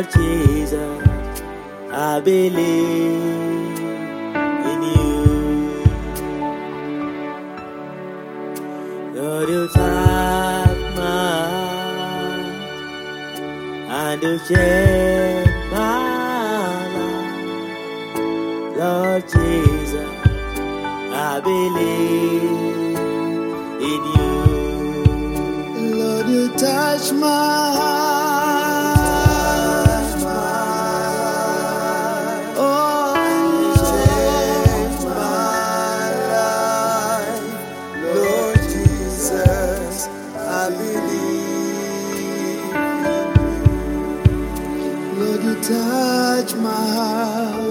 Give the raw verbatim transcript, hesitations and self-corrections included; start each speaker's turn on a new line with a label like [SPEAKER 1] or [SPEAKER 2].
[SPEAKER 1] Lord Jesus, I believe in you. Lord, you touch my heart and you change my life. Lord Jesus, I believe in you.
[SPEAKER 2] Lord, you touch my heart. Oh, you change my life. Lord Jesus, I believe in you. Lord, you touch my heart.